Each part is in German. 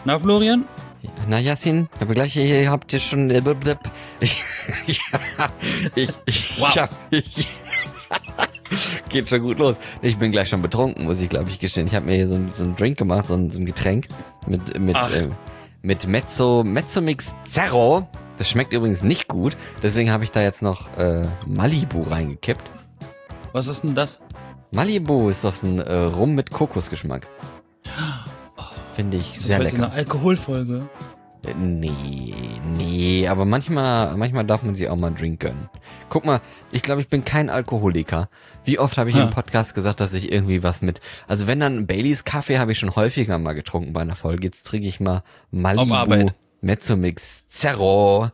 Na, Florian? Na, Yassin, aber gleich, ihr habt ihr schon... Geht schon gut los. Ich bin gleich schon betrunken, muss ich glaube ich gestehen. Ich habe mir hier so einen Drink gemacht, so ein Getränk mit Mezzomix Zero. Das schmeckt übrigens nicht gut. Deswegen habe ich da jetzt noch Malibu reingekippt. Was ist denn das? Malibu ist doch ein Rum mit Kokosgeschmack. Finde ich sehr lecker. Ist das eine Alkoholfolge? Nee, aber manchmal darf man sich auch mal einen Drink gönnen. Guck mal, ich glaube, ich bin kein Alkoholiker. Wie oft habe ich im Podcast gesagt, dass ich irgendwie was mit... Also wenn dann Baileys Kaffee habe ich schon häufiger mal getrunken bei einer Folge. Jetzt trinke ich mal Malibu Mezzomix Zero.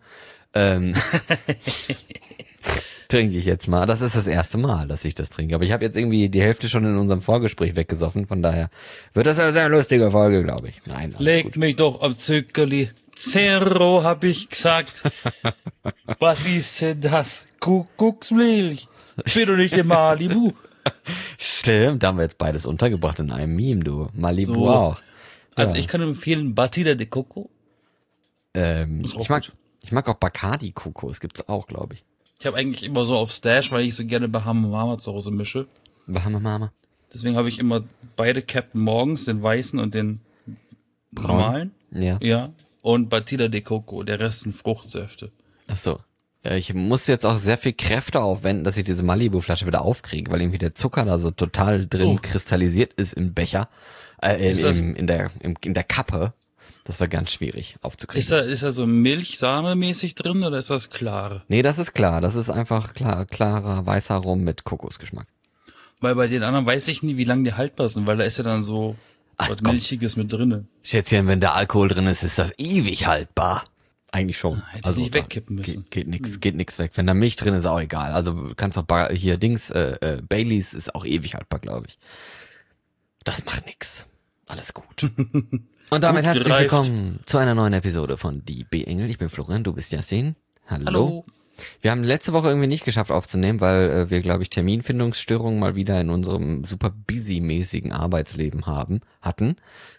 Trinke ich jetzt mal. Das ist das erste Mal, dass ich das trinke. Aber ich habe jetzt irgendwie die Hälfte schon in unserem Vorgespräch weggesoffen. Von daher wird das eine sehr lustige Folge, glaube ich. Nein, Leg mich doch am Zückerli. Zero, hab ich gesagt. Was ist denn das? Kuckucksmilch. Ich bin doch nicht in Malibu. Stimmt, da haben wir jetzt beides untergebracht in einem Meme, du. Malibu so, auch. Also ich kann empfehlen Batida de Coco. Ich mag auch Bacardi Kokos, gibt's auch, glaube ich. Ich habe eigentlich immer so auf Stash, weil ich so gerne Bahama Mama zu Hause mische. Bahama Mama. Deswegen habe ich immer beide Captain morgens, den weißen und den normalen. Ja. Und Batida de Coco, der Rest sind Fruchtsäfte. Ach so. Ja, ich muss jetzt auch sehr viel Kräfte aufwenden, dass ich diese Malibu-Flasche wieder aufkriege, weil irgendwie der Zucker da so total drin kristallisiert ist im Becher, in der Kappe. Das war ganz schwierig aufzukriegen. Ist da so Milch-Sahne-mäßig drin oder ist das klar? Nee, das ist klar. Das ist einfach klarer weißer Rum mit Kokosgeschmack. Weil bei den anderen weiß ich nie, wie lange die haltbar sind, weil da ist ja dann so was Milchiges mit drinne. Schätzchen, wenn da Alkohol drin ist, ist das ewig haltbar. Eigentlich schon. Hätte also nicht wegkippen müssen. Geht nix weg. Wenn da Milch drin ist, auch egal. Also kannst auch hier Baileys ist auch ewig haltbar, glaube ich. Das macht nix. Alles gut. Und damit herzlich willkommen zu einer neuen Episode von Die B-Engel. Ich bin Florian, du bist Yassin. Hallo. Wir haben letzte Woche irgendwie nicht geschafft aufzunehmen, weil wir, glaube ich, Terminfindungsstörungen mal wieder in unserem super busy-mäßigen Arbeitsleben hatten.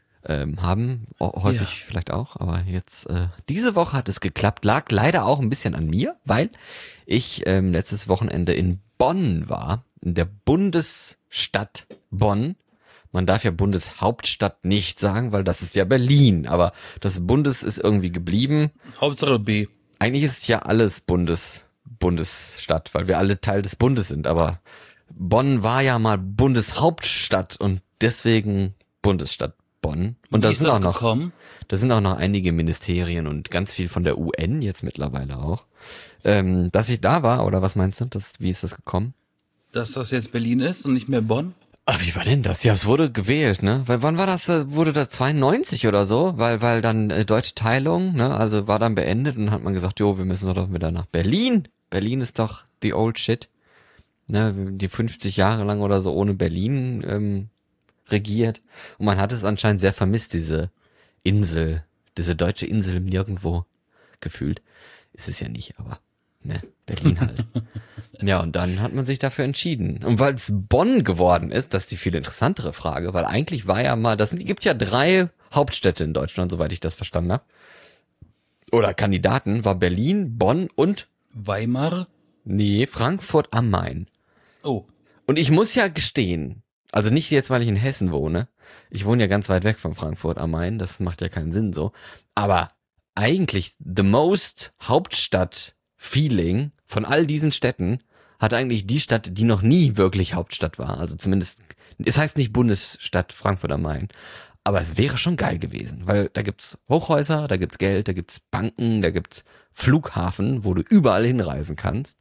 Häufig vielleicht auch, aber jetzt diese Woche hat es geklappt, lag leider auch ein bisschen an mir, weil ich letztes Wochenende in Bonn war, in der Bundesstadt Bonn. Man darf ja Bundeshauptstadt nicht sagen, weil das ist ja Berlin, aber das Bundes ist irgendwie geblieben. Hauptsache B. Eigentlich ist es ja alles Bundesstadt, weil wir alle Teil des Bundes sind, aber Bonn war ja mal Bundeshauptstadt und deswegen Bundesstadt Bonn. Und da sind auch noch einige Ministerien und ganz viel von der UN jetzt mittlerweile auch. Dass ich da war, oder was meinst du? Wie ist das gekommen? Dass das jetzt Berlin ist und nicht mehr Bonn? Ach, wie war denn das? Ja, es wurde gewählt, ne? Weil wann war das? Wurde das 92 oder so? Weil dann deutsche Teilung, ne? Also war dann beendet und dann hat man gesagt, jo, wir müssen doch wieder nach Berlin. Berlin ist doch the old shit. Ne? Die 50 Jahre lang oder so ohne Berlin regiert. Und man hat es anscheinend sehr vermisst, diese Insel, diese deutsche Insel im Nirgendwo gefühlt. Ist es ja nicht, aber ne, Berlin halt. Ja, und dann hat man sich dafür entschieden. Und weil es Bonn geworden ist, das ist die viel interessantere Frage, weil eigentlich war ja mal, gibt ja 3 Hauptstädte in Deutschland, soweit ich das verstanden habe. Oder Kandidaten, war Berlin, Bonn und Weimar? Nee, Frankfurt am Main. Oh. Und ich muss ja gestehen, also nicht jetzt, weil ich in Hessen wohne, ich wohne ja ganz weit weg von Frankfurt am Main, das macht ja keinen Sinn so, aber eigentlich the most Hauptstadt-Feeling von all diesen Städten hat eigentlich die Stadt, die noch nie wirklich Hauptstadt war. Also zumindest, es heißt nicht Bundesstadt Frankfurt am Main, aber es wäre schon geil gewesen, weil da gibt's Hochhäuser, da gibt's Geld, da gibt's Banken, da gibt's Flughafen, wo du überall hinreisen kannst.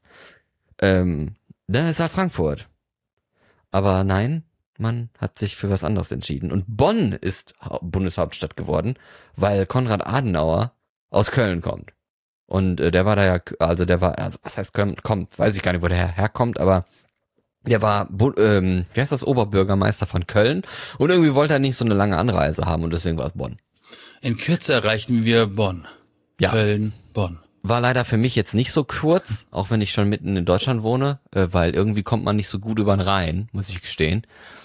Da ist halt Frankfurt. Aber nein, man hat sich für was anderes entschieden. Und Bonn ist Bundeshauptstadt geworden, weil Konrad Adenauer aus Köln kommt. Und der war da ja, also was heißt kommt, weiß ich gar nicht, wo der herkommt, aber der war, wie heißt das, Oberbürgermeister von Köln und irgendwie wollte er nicht so eine lange Anreise haben und deswegen war es Bonn. In Kürze erreichen wir Bonn. Ja. Köln, Bonn. war leider für mich jetzt nicht so kurz, auch wenn ich schon mitten in Deutschland wohne, weil irgendwie kommt man nicht so gut über den Rhein, muss ich gestehen.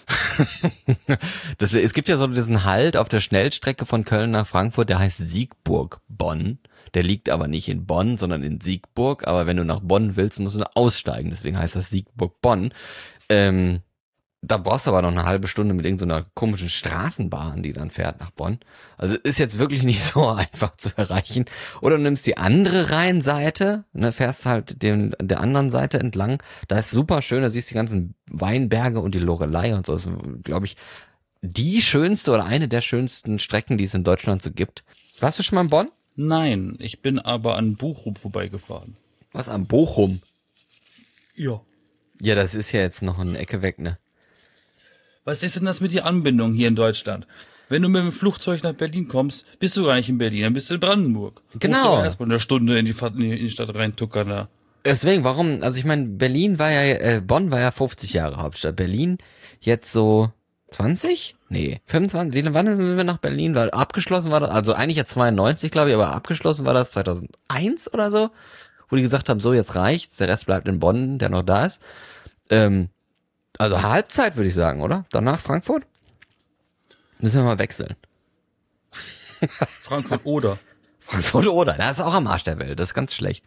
Es gibt ja so diesen Halt auf der Schnellstrecke von Köln nach Frankfurt, der heißt Siegburg-Bonn. Der liegt aber nicht in Bonn, sondern in Siegburg. Aber wenn du nach Bonn willst, musst du aussteigen. Deswegen heißt das Siegburg-Bonn. Da brauchst du aber noch eine halbe Stunde mit irgendeiner komischen Straßenbahn, die dann fährt nach Bonn. Also ist jetzt wirklich nicht so einfach zu erreichen. Oder du nimmst die andere Rheinseite, ne, fährst halt der anderen Seite entlang. Da ist super schön, da siehst du die ganzen Weinberge und die Loreley und so. Das ist, glaube ich, die schönste oder eine der schönsten Strecken, die es in Deutschland so gibt. Warst du schon mal in Bonn? Nein, ich bin aber an Bochum vorbeigefahren. Was, am Bochum? Ja. Ja, das ist ja jetzt noch eine Ecke weg, ne? Was ist denn das mit der Anbindung hier in Deutschland? Wenn du mit dem Flugzeug nach Berlin kommst, bist du gar nicht in Berlin, dann bist du in Brandenburg. Genau. Musst du aber erstmal eine Stunde in die Stadt reintuckern da. Deswegen, warum? Also ich meine, Bonn war ja 50 Jahre Hauptstadt. Berlin jetzt so 20? Nee, 25. Wann sind wir nach Berlin? Abgeschlossen war das, also eigentlich ja 92, glaube ich, aber abgeschlossen war das 2001 oder so, wo die gesagt haben, so jetzt reicht's, der Rest bleibt in Bonn, der noch da ist. Also Halbzeit würde ich sagen, oder? Danach Frankfurt? Müssen wir mal wechseln. Frankfurt oder. Frankfurt oder, das ist auch am Arsch der Welt, das ist ganz schlecht.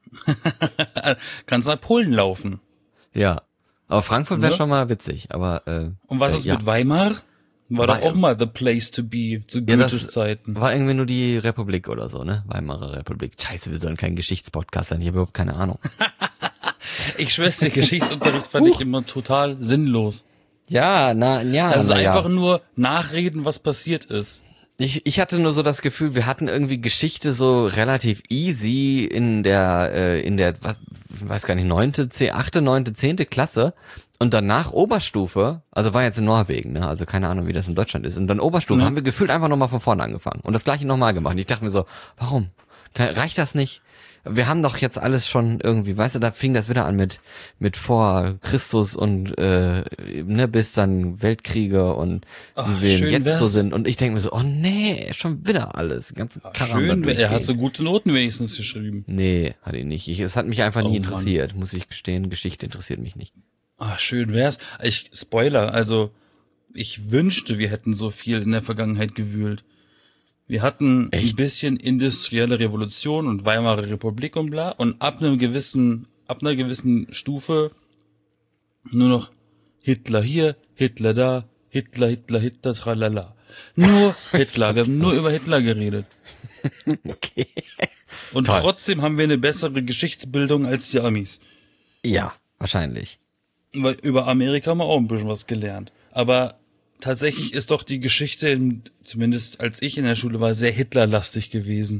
Kannst nach Polen laufen. Ja, aber Frankfurt wäre Ja. schon mal witzig, aber Und was ist ja. mit Weimar? War doch Wei- auch mal the place to be zu Ja, Goethes das Zeiten. war irgendwie nur die Republik oder so, ne? Weimarer Republik. Scheiße, wir sollen kein Geschichtspodcast sein, ich habe überhaupt keine Ahnung. Ich schwör's dir, Geschichtsunterricht fand ich immer total sinnlos. Ja, Das ist na ja. einfach nur nachreden, was passiert ist. Ich hatte nur so das Gefühl, wir hatten irgendwie Geschichte so relativ easy in der, weiß gar nicht, 8., 9., 10. Klasse und danach Oberstufe, also war jetzt in Norwegen, ne, also keine Ahnung, wie das in Deutschland ist, und dann Oberstufe haben wir gefühlt einfach nochmal von vorne angefangen und das gleiche nochmal gemacht. Und ich dachte mir so, warum? Reicht das nicht? Wir haben doch jetzt alles schon irgendwie, weißt du, da fing das wieder an mit vor Christus und ne, bis dann Weltkriege und Ach, wie wir schön jetzt so wär's. sind. Und ich denke mir so, oh nee, schon wieder alles. Den ganzen Kram da Schön, durchgehen. hast du gute Noten wenigstens geschrieben. Nee, hatte ich nicht. Es hat mich einfach nie Oh, Mann. interessiert, muss ich gestehen. Geschichte interessiert mich nicht. Ah, schön wär's. Spoiler, also ich wünschte, wir hätten so viel in der Vergangenheit gewühlt. Wir hatten Echt? ein bisschen industrielle Revolution und Weimarer Republik und bla, und ab einer gewissen Stufe nur noch Hitler hier, Hitler da, Hitler, tralala. Nur Hitler, wir haben nur über Hitler geredet. Okay. Und Toll. trotzdem haben wir eine bessere Geschichtsbildung als die Amis. Ja, wahrscheinlich. Weil über Amerika haben wir auch ein bisschen was gelernt. Aber tatsächlich ist doch die Geschichte, zumindest als ich in der Schule war, sehr Hitlerlastig gewesen.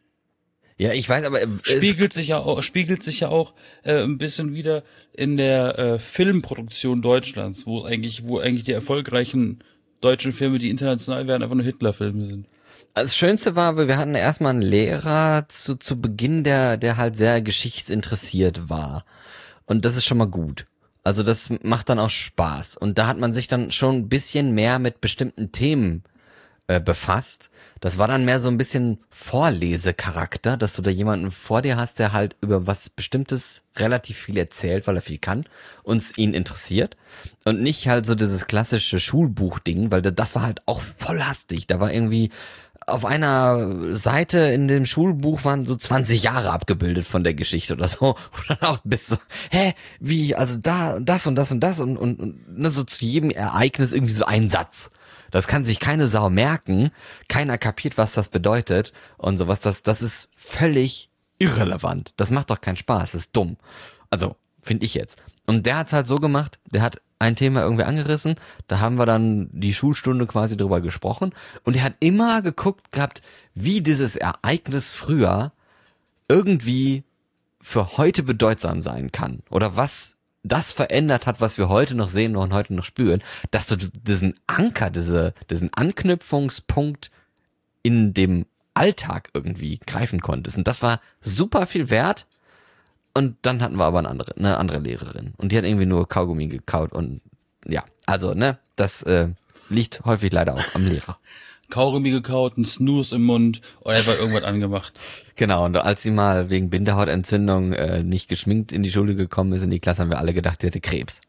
Ja, ich weiß, aber Spiegelt sich ja auch ein bisschen wieder in der Filmproduktion Deutschlands, wo eigentlich die erfolgreichen deutschen Filme, die international werden, einfach nur Hitlerfilme sind. das Schönste war, wir hatten erstmal einen Lehrer zu Beginn, der halt sehr geschichtsinteressiert war. Und das ist schon mal gut. Also das macht dann auch Spaß. Und da hat man sich dann schon ein bisschen mehr mit bestimmten Themen befasst. Das war dann mehr so ein bisschen Vorlesecharakter, dass du da jemanden vor dir hast, der halt über was Bestimmtes relativ viel erzählt, weil er viel kann, ihn interessiert. Und nicht halt so dieses klassische Schulbuchding, weil das war halt auch voll hastig. Da war irgendwie auf einer Seite in dem Schulbuch waren so 20 Jahre abgebildet von der Geschichte oder so. Und dann auch bist so, wie, also da, das und das und das und ne, so zu jedem Ereignis irgendwie so ein Satz. Das kann sich keine Sau merken. Keiner kapiert, was das bedeutet und sowas. Das ist völlig irrelevant. Das macht doch keinen Spaß. Das ist dumm. Also, finde ich jetzt. Und der hat's halt so gemacht, der hat ein Thema irgendwie angerissen, da haben wir dann die Schulstunde quasi drüber gesprochen und er hat immer geguckt gehabt, wie dieses Ereignis früher irgendwie für heute bedeutsam sein kann oder was das verändert hat, was wir heute noch sehen und heute noch spüren, dass du diesen Anker, diesen Anknüpfungspunkt in dem Alltag irgendwie greifen konntest. Und das war super viel wert. Und dann hatten wir aber eine andere Lehrerin. Und die hat irgendwie nur Kaugummi gekaut und ja, also, ne, das liegt häufig leider auch am Lehrer. Kaugummi gekaut, ein Snooze im Mund und einfach irgendwas angemacht. Genau, und als sie mal wegen Bindehautentzündung nicht geschminkt in die Schule gekommen ist in die Klasse, haben wir alle gedacht, die hätte Krebs.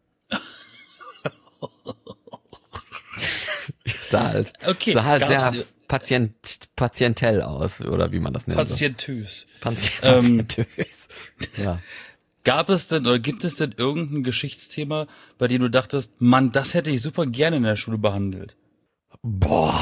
Okay, sah halt gab's- sehr patientell aus, oder wie man das nennt. Patientös. Patientös. Ja. Gab es denn oder gibt es denn irgendein Geschichtsthema, bei dem du dachtest, Mann, das hätte ich super gerne in der Schule behandelt? Boah.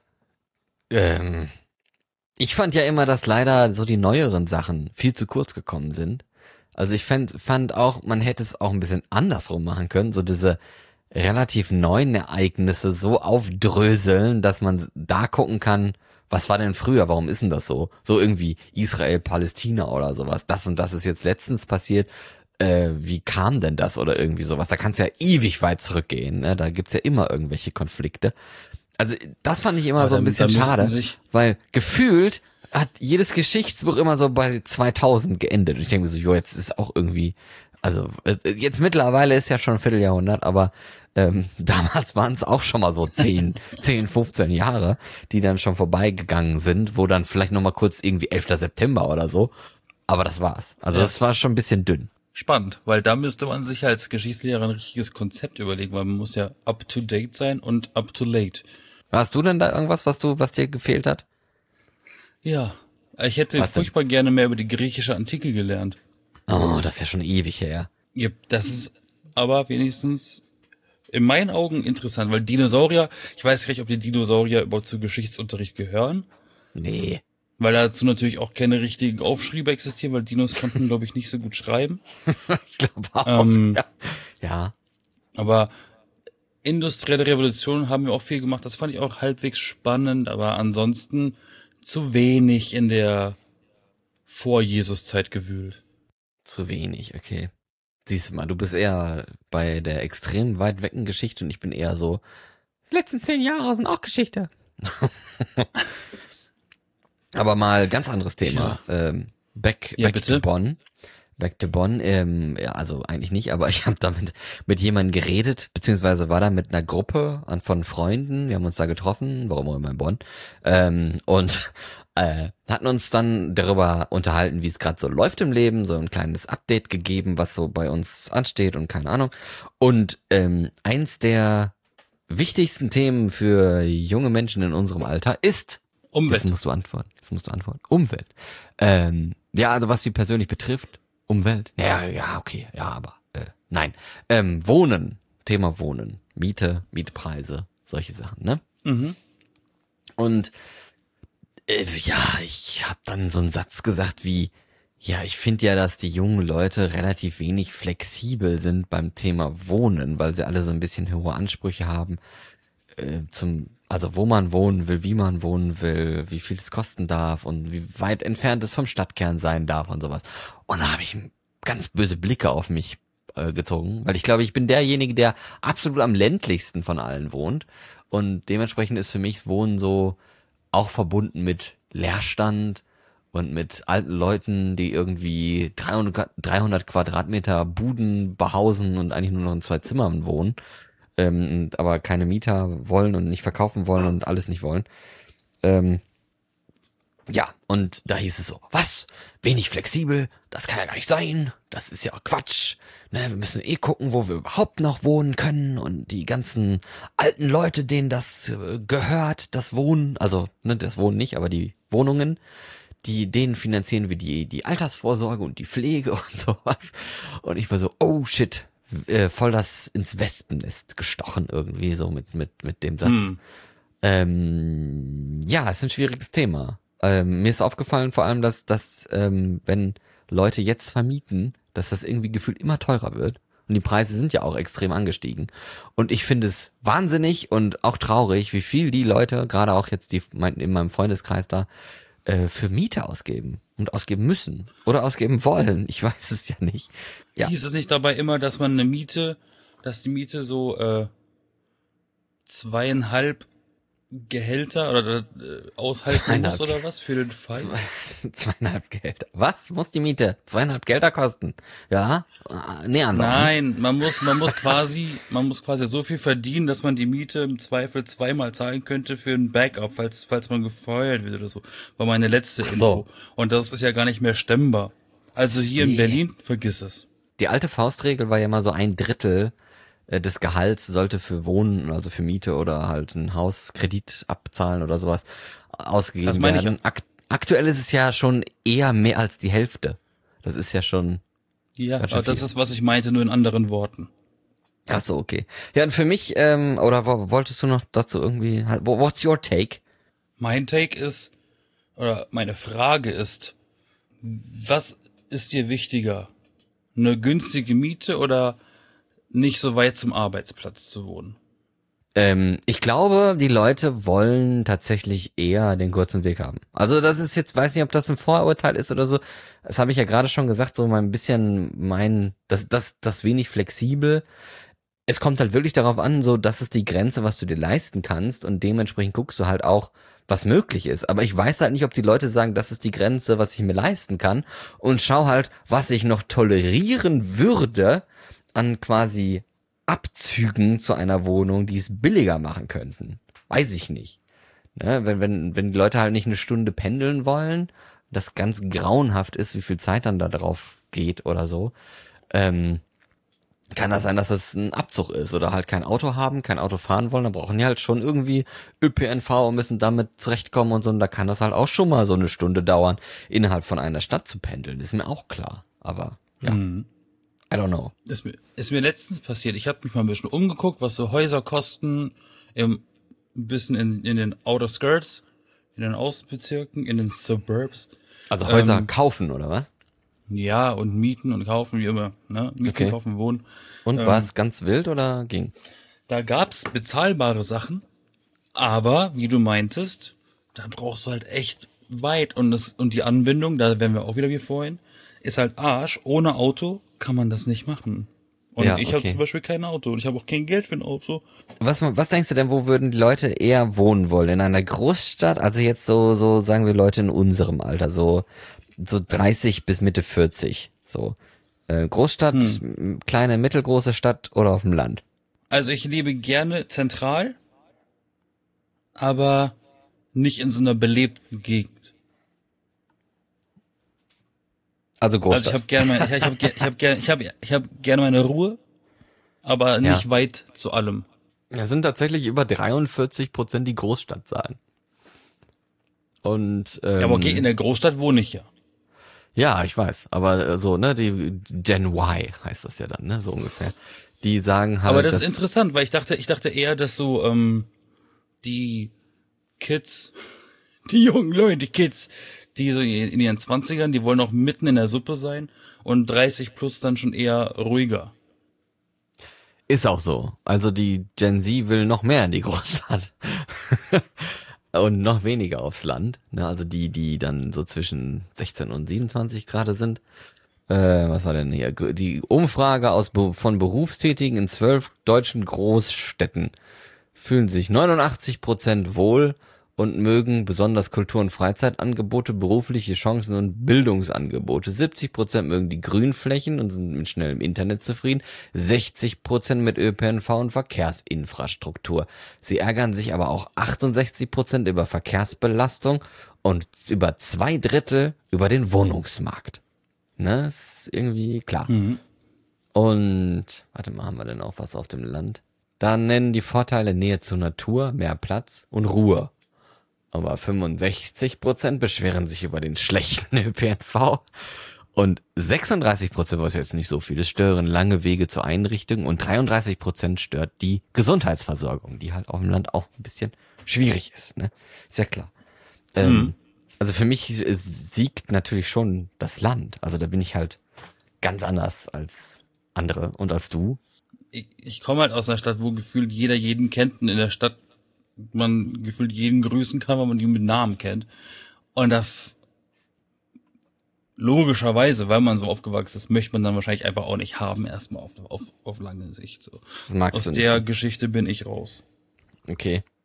Ich fand ja immer, dass leider so die neueren Sachen viel zu kurz gekommen sind. Also ich fand auch, man hätte es auch ein bisschen andersrum machen können, so diese relativ neuen Ereignisse so aufdröseln, dass man da gucken kann, was war denn früher, warum ist denn das so? So irgendwie Israel, Palästina oder sowas. Das und das ist jetzt letztens passiert. Wie kam denn das oder irgendwie sowas? Da kannst du ja ewig weit zurückgehen. Ne? Da gibt's ja immer irgendwelche Konflikte. Also das fand ich immer Aber so ein bisschen da müssten schade, sich- weil gefühlt hat jedes Geschichtsbuch immer so bei 2000 geendet. Und ich denke mir so, jo, jetzt ist auch irgendwie, also jetzt mittlerweile ist ja schon ein Vierteljahrhundert, aber damals waren es auch schon mal so 10, 15 Jahre, die dann schon vorbeigegangen sind, wo dann vielleicht nochmal kurz irgendwie 11. September oder so, aber das war's. Also Ja. das war schon ein bisschen dünn. Spannend, weil da müsste man sich als Geschichtslehrer ein richtiges Konzept überlegen, weil man muss ja up to date sein und up to late. Hast du denn da irgendwas, was dir gefehlt hat? Ja, ich hätte Was denn? furchtbar gerne mehr über die griechische Antike gelernt. Oh, das ist ja schon ewig her. Ja, das ist aber wenigstens in meinen Augen interessant, weil Dinosaurier, ich weiß gar nicht, ob die Dinosaurier überhaupt zu Geschichtsunterricht gehören, Nee. weil dazu natürlich auch keine richtigen Aufschriebe existieren, weil Dinos konnten, glaube ich, nicht so gut schreiben. Ich glaube auch. Ja. Aber industrielle Revolution haben wir auch viel gemacht, das fand ich auch halbwegs spannend, aber ansonsten zu wenig in der Vor-Jesus-Zeit gewühlt. Zu wenig, okay. Siehst du mal, du bist eher bei der extrem weit wecken Geschichte und ich bin eher so, die letzten 10 Jahre sind auch Geschichte. Aber mal ganz anderes Thema. Back bitte? to Bonn. Back to Bonn, ja, also eigentlich nicht, aber ich habe damit mit jemandem geredet, beziehungsweise war da mit einer Gruppe von Freunden, wir haben uns da getroffen, warum auch immer in Bonn, und hatten uns dann darüber unterhalten, wie es gerade so läuft im Leben, so ein kleines Update gegeben, was so bei uns ansteht und keine Ahnung. Und eins der wichtigsten Themen für junge Menschen in unserem Alter ist, Umwelt. Jetzt musst du antworten. Umwelt. Ja, also was sie persönlich betrifft, Umwelt. Ja, okay, ja, aber nein. Wohnen, Thema Wohnen, Mietpreise, solche Sachen, ne? Mhm. Und ja, ich habe dann so einen Satz gesagt wie, ja, ich finde ja, dass die jungen Leute relativ wenig flexibel sind beim Thema Wohnen, weil sie alle so ein bisschen hohe Ansprüche haben also wo man wohnen will, wie man wohnen will, wie viel es kosten darf und wie weit entfernt es vom Stadtkern sein darf und sowas. Und da habe ich ganz böse Blicke auf mich gezogen, weil ich glaube, ich bin derjenige, der absolut am ländlichsten von allen wohnt und dementsprechend ist für mich Wohnen so auch verbunden mit Leerstand und mit alten Leuten, die irgendwie 300 Quadratmeter Buden behausen und eigentlich nur noch in 2 Zimmern wohnen, aber keine Mieter wollen und nicht verkaufen wollen und alles nicht wollen. Ja, und da hieß es so, was? Wenig flexibel? Das kann ja gar nicht sein. Das ist ja Quatsch. Ne, wir müssen gucken, wo wir überhaupt noch wohnen können und die ganzen alten Leute, denen das gehört, das Wohnen, also ne, das Wohnen nicht, aber die Wohnungen, denen finanzieren wir die Altersvorsorge und die Pflege und sowas. Und ich war so, oh shit, voll das ins Wespennest gestochen irgendwie so mit dem Satz. Ja, ist ein schwieriges Thema. Mir ist aufgefallen vor allem, dass wenn Leute jetzt vermieten, dass das irgendwie gefühlt immer teurer wird. Und die Preise sind ja auch extrem angestiegen. Und ich finde es wahnsinnig und auch traurig, wie viel die Leute, gerade auch jetzt die in meinem Freundeskreis da, für Miete ausgeben und ausgeben müssen oder ausgeben wollen. Ich weiß es ja nicht. Ja. Hieß es nicht dabei immer, dass man dass die Miete so 2,5 Gehälter oder aushalten muss 2,5 oder was für den Fall? 2,5 Gehälter. Was muss die Miete? 2,5 Gelder kosten? Ja? Nähern wir uns. Nein, man muss quasi so viel verdienen, dass man die Miete im Zweifel zweimal zahlen könnte für ein Backup, falls man gefeuert wird oder so. War meine letzte Ach Info. so. Und das ist ja gar nicht mehr stemmbar. Also hier in Nee. Berlin, vergiss es. Die alte Faustregel war ja mal so 1/3 des Gehalts sollte für Wohnen, also für Miete oder halt ein Hauskredit abzahlen oder sowas Das ausgegeben meine ich werden. Aktuell ist es ja schon eher mehr als die Hälfte. Das ist ja schon Ja, ganz schön aber das viel. ist, was ich meinte, nur in anderen Worten. Ach so, okay. Ja, und für mich, oder wolltest du noch dazu irgendwie, what's your take? Mein Take ist, oder meine Frage ist, was ist dir wichtiger? Eine günstige Miete oder nicht so weit zum Arbeitsplatz zu wohnen? Ich glaube, die Leute wollen tatsächlich eher den kurzen Weg haben. Also das ist jetzt, weiß nicht, ob das ein Vorurteil ist oder so. Das habe ich ja gerade schon gesagt, so mal ein bisschen das wenig flexibel. Es kommt halt wirklich darauf an, so, das ist die Grenze, was du dir leisten kannst und dementsprechend guckst du halt auch, was möglich ist. Aber ich weiß halt nicht, ob die Leute sagen, das ist die Grenze, was ich mir leisten kann und schau halt, was ich noch tolerieren würde an quasi Abzügen zu einer Wohnung, die es billiger machen könnten. Weiß ich nicht. Ne? Wenn die Leute halt nicht eine Stunde pendeln wollen, das ganz grauenhaft ist, wie viel Zeit dann da drauf geht oder so, kann das sein, dass das ein Abzug ist oder halt kein Auto haben, kein Auto fahren wollen, dann brauchen die halt schon irgendwie ÖPNV und müssen damit zurechtkommen und so, und da kann das halt auch schon mal so eine Stunde dauern, innerhalb von einer Stadt zu pendeln, ist mir auch klar, aber ja, I don't know. Ist mir letztens passiert. Ich habe mich mal ein bisschen umgeguckt, was so Häuser kosten, ein bisschen in den Outer Skirts, in den Außenbezirken, in den Suburbs. Also Häuser kaufen oder was? Ja, und mieten und kaufen, wie immer. Ne? Mieten, Okay. kaufen, wohnen. Und war es ganz wild oder ging? Da gab's bezahlbare Sachen, aber wie du meintest, da brauchst du halt echt weit und die Anbindung, da wären wir auch wieder wie vorhin, ist halt Arsch. Ohne Auto kann man das nicht machen. Und Ja, ich habe okay. zum Beispiel kein Auto und ich habe auch kein Geld für ein Auto. Was denkst du denn, wo würden die Leute eher wohnen wollen? In einer Großstadt? Also jetzt so sagen wir Leute in unserem Alter, so 30 bis Mitte 40, so. Großstadt, kleine, mittelgroße Stadt oder auf dem Land? Also ich lebe gerne zentral, aber nicht in so einer belebten Gegend. Also Also Großstadt. ich habe gerne meine, ich hab gerne meine Ruhe, aber nicht Ja. weit zu allem. Das sind tatsächlich über 43% die Großstadt sagen. Und Ja, aber okay, in der Großstadt wohne ich ja. ja, ich weiß, aber so, ne, die Gen Y heißt das ja dann, ne, so ungefähr. Die sagen halt, Aber das ist interessant, weil ich dachte eher, dass so die Kids, die jungen Leute, die Kids, die so in ihren 20ern, die wollen auch mitten in der Suppe sein und 30 plus dann schon eher ruhiger. ist auch so. Also die Gen Z will noch mehr in die Großstadt. Und noch weniger aufs Land. Ne? Also die dann so zwischen 16 und 27 gerade sind. Was war denn hier? Die Umfrage von Berufstätigen in 12 deutschen Großstädten fühlen sich 89% wohl und mögen besonders Kultur- und Freizeitangebote, berufliche Chancen und Bildungsangebote. 70% mögen die Grünflächen und sind mit schnellem Internet zufrieden. 60% mit ÖPNV und Verkehrsinfrastruktur. Sie ärgern sich aber auch 68% über Verkehrsbelastung und über 2/3 über den Wohnungsmarkt. Ne, ist irgendwie klar. Und, warte mal, haben wir denn auch was auf dem Land? Da nennen die Vorteile Nähe zur Natur, mehr Platz und Ruhe. Aber 65% beschweren sich über den schlechten ÖPNV. Und 36%, was jetzt nicht so viel ist, stören lange Wege zur Einrichtung. Und 33% stört die Gesundheitsversorgung, die halt auf dem Land auch ein bisschen schwierig ist. Ne? Ist ja klar. Also für mich siegt natürlich schon das Land. Also da bin ich halt ganz anders als andere und als du. Ich komme halt aus einer Stadt, wo gefühlt jeder jeden kennt und in der Stadt man gefühlt jeden grüßen kann, weil man ihn mit Namen kennt. Und das logischerweise, weil man so aufgewachsen ist, möchte man dann wahrscheinlich einfach auch nicht haben, erstmal auf lange Sicht. So. Das magst Aus du nicht der so. Geschichte bin ich raus. Okay.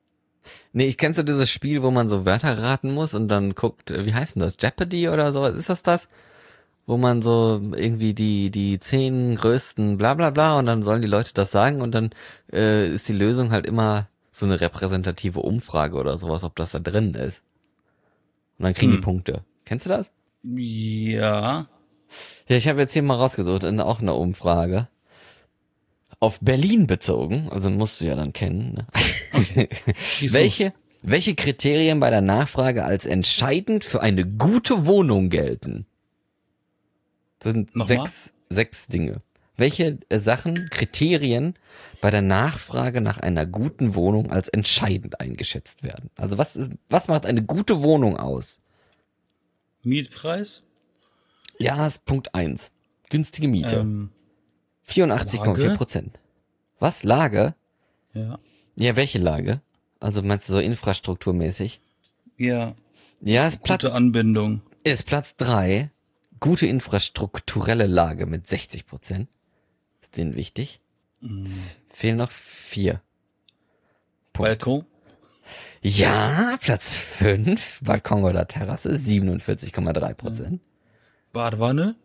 Nee, kennst du dieses Spiel, wo man so Wörter raten muss und dann guckt, wie heißt denn das? Jeopardy oder so? Ist das? Wo man so irgendwie die 10 größten bla bla bla und dann sollen die Leute das sagen und dann ist die Lösung halt immer so eine repräsentative Umfrage oder sowas, ob das da drin ist. Und dann kriegen die Punkte. Kennst du das? Ja. Ja, ich habe jetzt hier mal rausgesucht, auch eine Umfrage. Auf Berlin bezogen, also musst du ja dann kennen. Ne? Okay. Schieß Welche Kriterien bei der Nachfrage als entscheidend für eine gute Wohnung gelten? Das sind Nochmal? sechs Dinge. Welche Kriterien bei der Nachfrage nach einer guten Wohnung als entscheidend eingeschätzt werden? Also was macht eine gute Wohnung aus? Mietpreis? Ja, ist Punkt 1. Günstige Miete. 84,4%. Was? Lage? Ja. Ja, welche Lage? Also meinst du so infrastrukturmäßig? Ja. Ja, ist Gute Anbindung. Platz 3. Gute infrastrukturelle Lage mit 60%. Ist denen wichtig. Es fehlen noch 4. Balkon? Ja, Platz 5. Balkon oder Terrasse, 47,3%. Badewanne?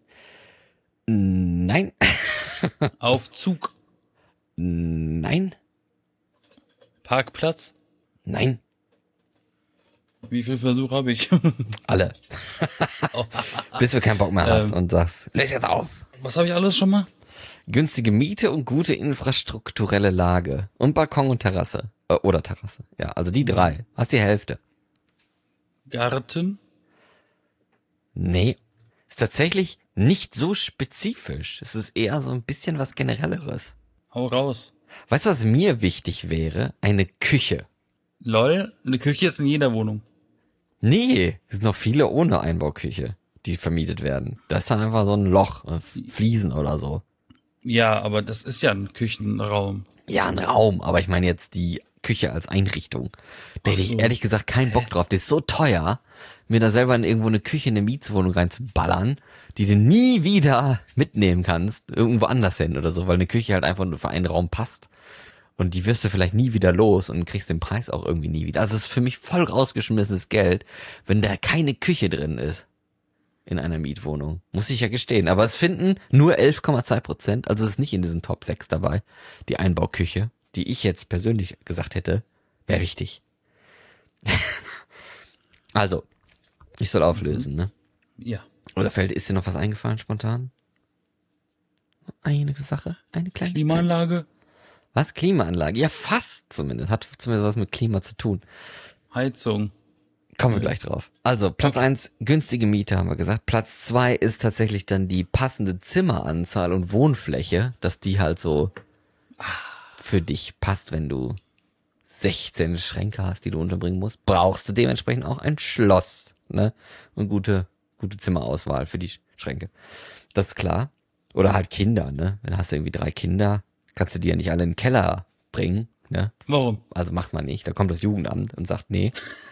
Nein. Aufzug? Nein. Parkplatz? Nein. Wie viel Versuch habe ich? Alle. Bis du keinen Bock mehr hast und sagst, löse jetzt auf. Was habe ich alles schon mal? Günstige Miete und gute infrastrukturelle Lage. Und Balkon und Terrasse. Oder Terrasse. Ja, also die 3. Hast die Hälfte. Garten? Nee. Ist tatsächlich nicht so spezifisch. Es ist eher so ein bisschen was Generelleres. Hau raus. Weißt du, was mir wichtig wäre? Eine Küche. LOL? Eine Küche ist in jeder Wohnung. Nee, es sind noch viele ohne Einbauküche, die vermietet werden. Da ist dann einfach so ein Loch, Fliesen oder so. Ja, aber das ist ja ein Küchenraum. Ja, ein Raum, aber ich meine jetzt die Küche als Einrichtung. Da hätte ich ehrlich gesagt keinen Bock drauf. Das ist so teuer, mir da selber in irgendwo eine Küche, eine Mietswohnung reinzuballern, die du nie wieder mitnehmen kannst, irgendwo anders hin oder so, weil eine Küche halt einfach nur für einen Raum passt. Und die wirst du vielleicht nie wieder los und kriegst den Preis auch irgendwie nie wieder. Also es ist für mich voll rausgeschmissenes Geld, wenn da keine Küche drin ist in einer Mietwohnung. Muss ich ja gestehen. Aber es finden nur 11,2%, also es ist nicht in diesen Top 6 dabei, die Einbauküche, die ich jetzt persönlich gesagt hätte, wäre wichtig. Also, ich soll auflösen, ne? Ja. Oder ist dir noch was eingefallen spontan? Eine Sache? Eine kleine Klimaanlage? Was? Klimaanlage? Ja, fast zumindest. Hat zumindest was mit Klima zu tun. Heizung? Kommen wir gleich drauf. Also, Platz 1, günstige Miete, haben wir gesagt. Platz 2 ist tatsächlich dann die passende Zimmeranzahl und Wohnfläche, dass die halt so für dich passt, wenn du 16 Schränke hast, die du unterbringen musst. Brauchst du dementsprechend auch ein Schloss, ne? Und gute Zimmerauswahl für die Schränke. Das ist klar. Oder halt Kinder, ne? Wenn hast du irgendwie 3 Kinder, kannst du die ja nicht alle in den Keller bringen, ne? Warum? Also macht man nicht. Da kommt das Jugendamt und sagt, nee.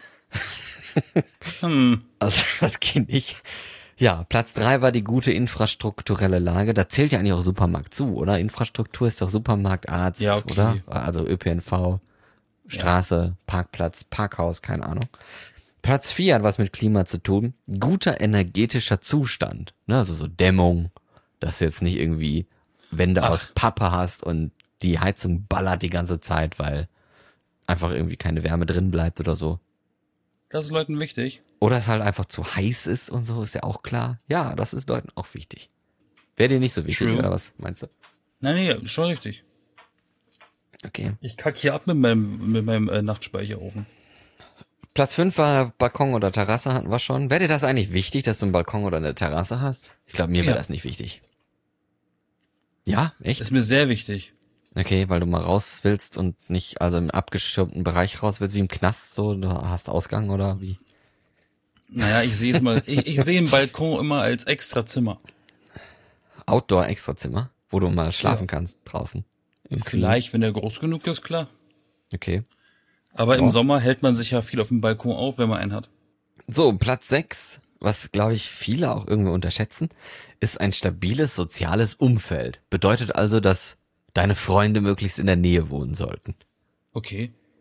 Also das geht nicht. Ja, Platz 3 war die gute infrastrukturelle Lage. Da zählt ja eigentlich auch Supermarkt zu, oder? Infrastruktur ist doch Supermarkt, Arzt, Ja, okay. oder? Also ÖPNV, Straße, Parkplatz, Parkhaus, keine Ahnung. Platz 4 hat was mit Klima zu tun. Guter energetischer Zustand. Ne? Also so Dämmung, dass du jetzt nicht irgendwie Wände aus Pappe hast und die Heizung ballert die ganze Zeit, weil einfach irgendwie keine Wärme drin bleibt oder so. Das ist Leuten wichtig. Oder es halt einfach zu heiß ist und so, ist ja auch klar. Ja, das ist Leuten auch wichtig. Wäre dir nicht so wichtig, True. oder was meinst du? Nein, nee, schon richtig. Okay. Ich kack hier ab mit meinem Nachtspeicherofen. Platz 5 war Balkon oder Terrasse, hatten wir schon. Wäre dir das eigentlich wichtig, dass du einen Balkon oder eine Terrasse hast? Ich glaube, mir wäre Ja. das nicht wichtig. Ja, echt? Ist mir sehr wichtig. Okay, weil du mal raus willst und nicht, also im abgeschirmten Bereich raus willst, wie im Knast, so, du hast Ausgang oder wie? Naja, ich sehe es mal. Ich sehe einen Balkon immer als extra Zimmer. Outdoor-Extrazimmer, wo du mal schlafen kannst draußen. Im Vielleicht, wenn der groß genug ist, klar. Okay. Aber Ja. im Sommer hält man sich ja viel auf dem Balkon auf, wenn man einen hat. So, Platz 6, was glaube ich viele auch irgendwie unterschätzen, ist ein stabiles soziales Umfeld. Bedeutet also, dass deine Freunde möglichst in der Nähe wohnen sollten. Okay.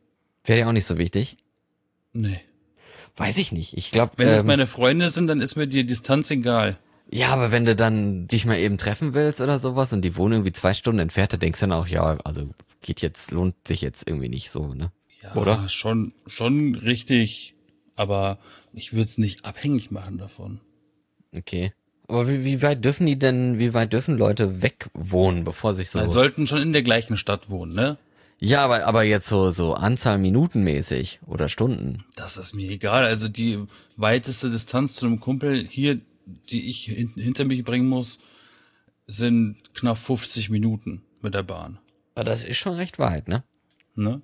Wäre ja auch nicht so wichtig. Nee. Weiß ich nicht. Ich glaube, Wenn es meine Freunde sind, dann ist mir die Distanz egal. ja, aber wenn du dann dich mal eben treffen willst oder sowas und die wohnen irgendwie 2 Stunden entfernt, da denkst du dann auch, ja, also lohnt sich jetzt irgendwie nicht so, ne? Ja, Oder? schon richtig. Aber ich würde es nicht abhängig machen davon. Okay. Aber wie weit dürfen Leute weg wohnen, bevor sich so... Wir sollten schon in der gleichen Stadt wohnen, ne? Ja, aber jetzt so Anzahl Minuten mäßig oder Stunden. Das ist mir egal. Also die weiteste Distanz zu einem Kumpel hier, die ich hinter mich bringen muss, sind knapp 50 Minuten mit der Bahn. Aber das ist schon recht weit, ne? Ne?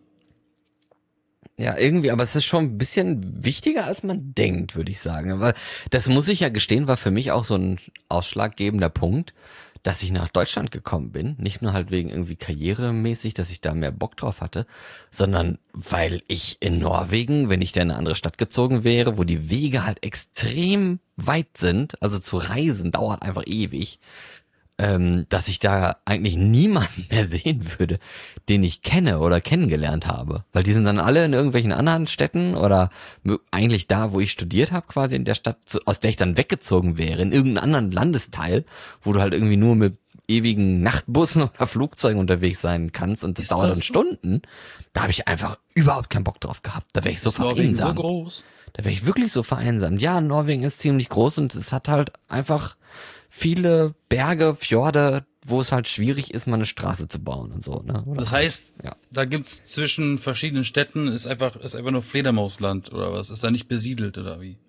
Ja, irgendwie, aber es ist schon ein bisschen wichtiger, als man denkt, würde ich sagen. Weil das muss ich ja gestehen, war für mich auch so ein ausschlaggebender Punkt, dass ich nach Deutschland gekommen bin. Nicht nur halt wegen irgendwie karrieremäßig, dass ich da mehr Bock drauf hatte, sondern weil ich in Norwegen, wenn ich da in eine andere Stadt gezogen wäre, wo die Wege halt extrem weit sind, also zu reisen dauert einfach ewig, dass ich da eigentlich niemanden mehr sehen würde, den ich kenne oder kennengelernt habe. Weil die sind dann alle in irgendwelchen anderen Städten oder eigentlich da, wo ich studiert habe, quasi in der Stadt, aus der ich dann weggezogen wäre, in irgendeinem anderen Landesteil, wo du halt irgendwie nur mit ewigen Nachtbussen oder Flugzeugen unterwegs sein kannst und das Ist dauert das dann so? Stunden. Da habe ich einfach überhaupt keinen Bock drauf gehabt. Da wäre ich so Ist Norwegen so vereinsamt. groß? Da wäre ich wirklich so vereinsamt. Ja, Norwegen ist ziemlich groß und es hat halt einfach viele Berge, Fjorde, wo es halt schwierig ist, mal eine Straße zu bauen und so, ne? Oder Das heißt, ja. da gibt's zwischen verschiedenen Städten ist einfach nur Fledermausland oder was? Ist da nicht besiedelt oder wie?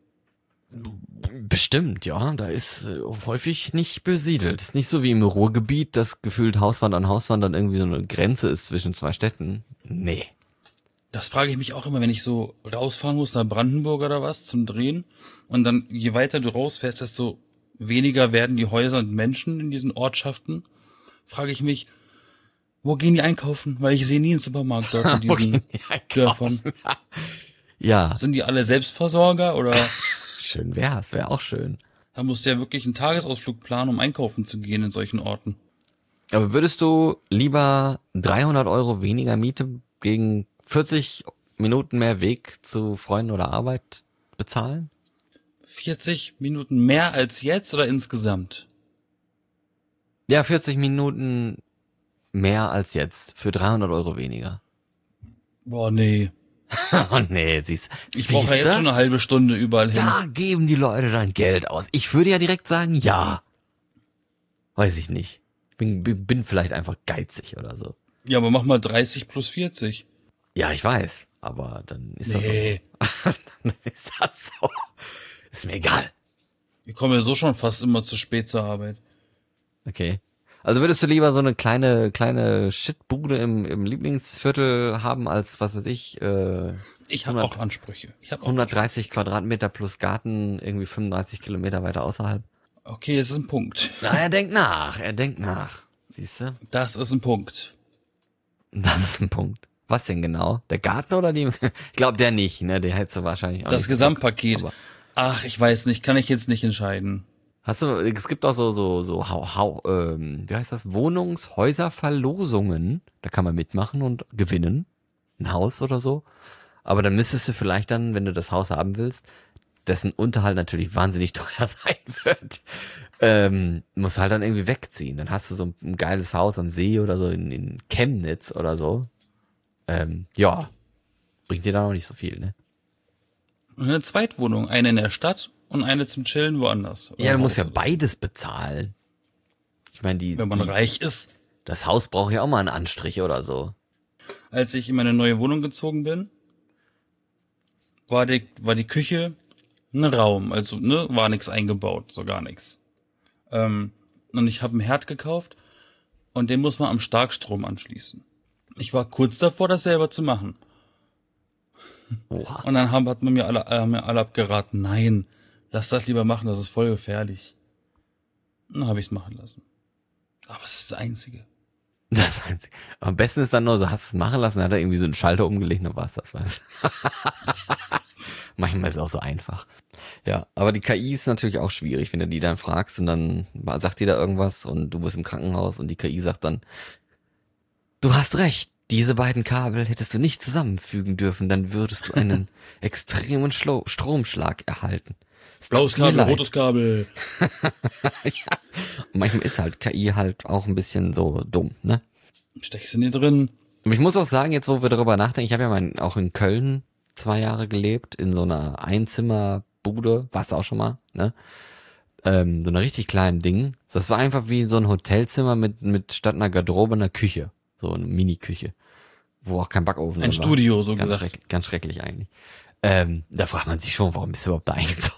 Bestimmt, ja. Da ist häufig nicht besiedelt. Ist nicht so wie im Ruhrgebiet, dass gefühlt Hauswand an Hauswand dann irgendwie so eine Grenze ist zwischen 2 Städten. Nee. Das frage ich mich auch immer, wenn ich so rausfahren muss nach Brandenburg oder was zum Drehen. Und dann, je weiter du rausfährst, desto weniger werden die Häuser und Menschen in diesen Ortschaften. Frage ich mich, wo gehen die einkaufen? Weil ich sehe nie einen Supermarkt dort in Wo diesen gehen die einkaufen? Dörfern. Ja, Sind die alle Selbstversorger oder schön wär's, wäre auch schön. da musst du ja wirklich einen Tagesausflug planen, um einkaufen zu gehen in solchen Orten? Aber würdest du lieber 300 Euro weniger Miete gegen 40 Minuten mehr Weg zu Freunden oder Arbeit bezahlen? 40 Minuten mehr als jetzt oder insgesamt? Ja, 40 Minuten mehr als jetzt für 300 Euro weniger. Boah, nee. Oh nee, siehst Ich brauche ja jetzt schon eine halbe Stunde überall hin. Da geben die Leute dann Geld aus. Ich würde ja direkt sagen, ja. Weiß ich nicht. Bin vielleicht einfach geizig oder so. Ja, aber mach mal 30 plus 40. Ja, ich weiß. Aber dann ist Nee. das so. Dann ist das so. Ist mir egal. Wir kommen ja so schon fast immer zu spät zur Arbeit. Okay. Also würdest du lieber so eine kleine Shitbude im Lieblingsviertel haben als, was weiß ich, Ich habe auch Ansprüche. 130 Quadratmeter plus Garten, irgendwie 35 Kilometer weiter außerhalb? Okay, es ist ein Punkt. Na, er denkt nach. Siehst du? Das ist ein Punkt. Das ist ein Punkt. Was denn genau? Der Garten oder die? Ich glaube, der nicht, ne? Der hätte wahrscheinlich auch Das nicht Gesamtpaket. geguckt, Ach, ich weiß nicht, kann ich jetzt nicht entscheiden. Hast du, es gibt auch wie heißt das? Wohnungshäuserverlosungen. Da kann man mitmachen und gewinnen. Ein Haus oder so. Aber dann müsstest du vielleicht dann, wenn du das Haus haben willst, dessen Unterhalt natürlich wahnsinnig teuer sein wird, musst du halt dann irgendwie wegziehen. Dann hast du so ein geiles Haus am See oder so in Chemnitz oder so. Ja, bringt dir da noch nicht so viel, ne? Und eine Zweitwohnung, eine in der Stadt und eine zum Chillen woanders. Oder Ja, du im musst ja Haus. beides bezahlen. Ich meine, Wenn man reich ist. das Haus braucht ja auch mal einen Anstrich oder so. Als ich in meine neue Wohnung gezogen bin, war die Küche ein Raum, also ne, war nichts eingebaut, so gar nichts. Und ich habe einen Herd gekauft und den muss man am Starkstrom anschließen. Ich war kurz davor, das selber zu machen. Oha. Und dann hat man mir alle abgeraten, nein, lass das lieber machen, das ist voll gefährlich. Und dann habe ich es machen lassen. Aber es ist das Einzige. Das Einzige. Am besten ist dann nur so, hast es machen lassen, dann hat er irgendwie so einen Schalter umgelegt, dann war es das, weißt du. Manchmal ist es auch so einfach. Ja, aber die KI ist natürlich auch schwierig, wenn du die dann fragst und dann sagt die da irgendwas und du bist im Krankenhaus und die KI sagt dann, du hast recht, diese beiden Kabel hättest du nicht zusammenfügen dürfen, dann würdest du einen extremen Stromschlag erhalten. Blaues Kabel, rotes Kabel. Ja. Und manchmal ist halt KI halt auch ein bisschen so dumm, ne? Steckst du nicht drin? Und ich muss auch sagen, jetzt wo wir darüber nachdenken, ich habe ja auch in Köln 2 Jahre gelebt, in so einer Einzimmerbude, warst du auch schon mal, ne? So einer richtig kleinen Ding. Das war einfach wie so ein Hotelzimmer mit statt einer Garderobe einer Küche. So eine Mini-Küche. Wo auch kein Backofen Ein drin war. Studio, so Ganz gesagt. ganz schrecklich eigentlich. Da fragt man sich schon, warum bist du überhaupt da eingezogen?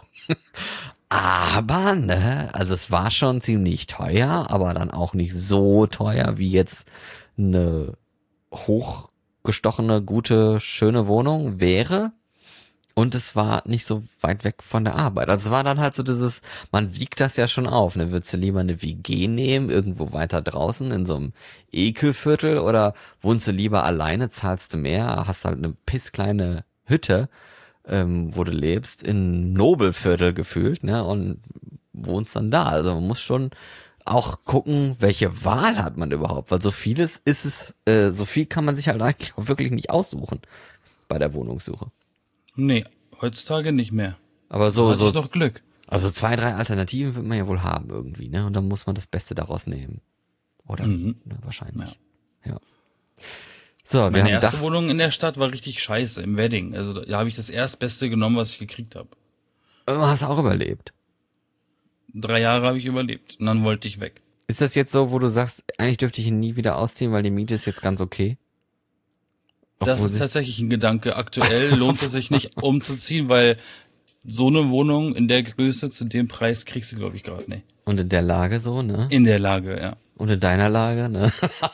Aber, ne, also es war schon ziemlich teuer, aber dann auch nicht so teuer wie jetzt eine hochgestochene, gute, schöne Wohnung wäre. Und es war nicht so weit weg von der Arbeit. Also es war dann halt so dieses, man wiegt das ja schon auf, ne? Würdest du lieber eine WG nehmen, irgendwo weiter draußen in so einem Ekelviertel, oder wohnst du lieber alleine, zahlst du mehr, hast halt eine pisskleine Hütte, wo du lebst, in Nobelviertel gefühlt, ne? Und wohnst dann da. Also man muss schon auch gucken, welche Wahl hat man überhaupt, weil so vieles ist es, so viel kann man sich halt eigentlich auch wirklich nicht aussuchen bei der Wohnungssuche. Nee, heutzutage nicht mehr. Aber so, Hatte ich doch Glück. also 2, 3 Alternativen wird man ja wohl haben irgendwie, ne? Und dann muss man das Beste daraus nehmen. Oder? Ne, wahrscheinlich. Ja. So, wir Meine haben erste Wohnung in der Stadt war richtig scheiße, im Wedding. Also da habe ich das Erstbeste genommen, was ich gekriegt habe. Hast du auch überlebt. 3 Jahre habe ich überlebt und dann wollte ich weg. Ist das jetzt so, wo du sagst, eigentlich dürfte ich ihn nie wieder ausziehen, weil die Miete ist jetzt ganz okay? Das ist tatsächlich ein Gedanke. Aktuell lohnt es sich nicht umzuziehen, weil so eine Wohnung in der Größe zu dem Preis kriegst du, glaube ich, gerade nicht. Und in der Lage so, ne? In der Lage, ja. Und in deiner Lage, ne?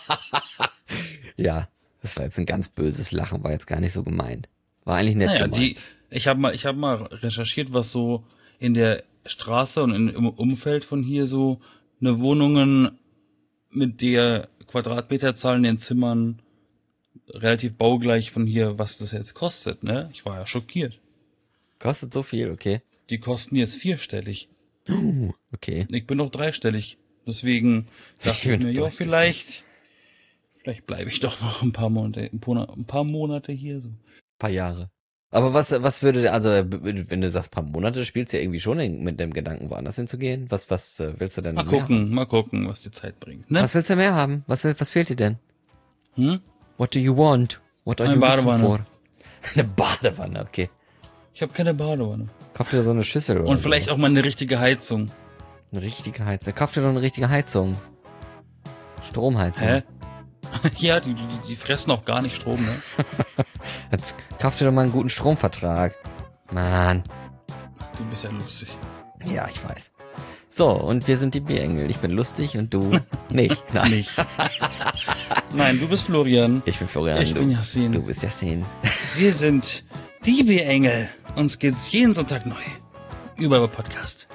Ja, das war jetzt ein ganz böses Lachen, war jetzt gar nicht so gemeint. War eigentlich nett gemeint. Ich habe mal recherchiert, was so in der Straße und im Umfeld von hier so eine Wohnungen mit der Quadratmeterzahl in den Zimmern relativ baugleich von hier, was das jetzt kostet, ne? Ich war ja schockiert. Kostet so viel, okay. Die kosten jetzt 4-stellig. Okay. Ich bin noch 3-stellig. Deswegen dachte ich mir, ja, vielleicht bleibe ich doch noch ein paar Monate hier so. Paar Jahre. Aber was würde, also wenn du sagst paar Monate, spielst du ja irgendwie schon mit dem Gedanken, woanders hinzugehen? Was willst du denn Mal gucken, was die Zeit bringt. Ne? Was willst du mehr haben? Was fehlt dir denn? What do you want? What are Eine you looking Badewanne. for? Eine Badewanne, okay. Ich habe keine Badewanne. Kauf dir so eine Schüssel oder Und vielleicht auch mal eine richtige Heizung. Eine richtige Heizung. Kauf dir doch eine richtige Heizung. Stromheizung. Hä? Ja, die fressen auch gar nicht Strom, ne? Jetzt kauf dir doch mal einen guten Stromvertrag. Mann. Du bist ja lustig. Ja, ich weiß. So, und wir sind die B-Engel. Ich bin lustig und du nicht. Nein. Nicht. Nein, du bist Florian. Ich bin Florian. Ich bin Yassin. Du bist Yassin. Wir sind die B-Engel. Uns geht's jeden Sonntag neu. Überall Podcast.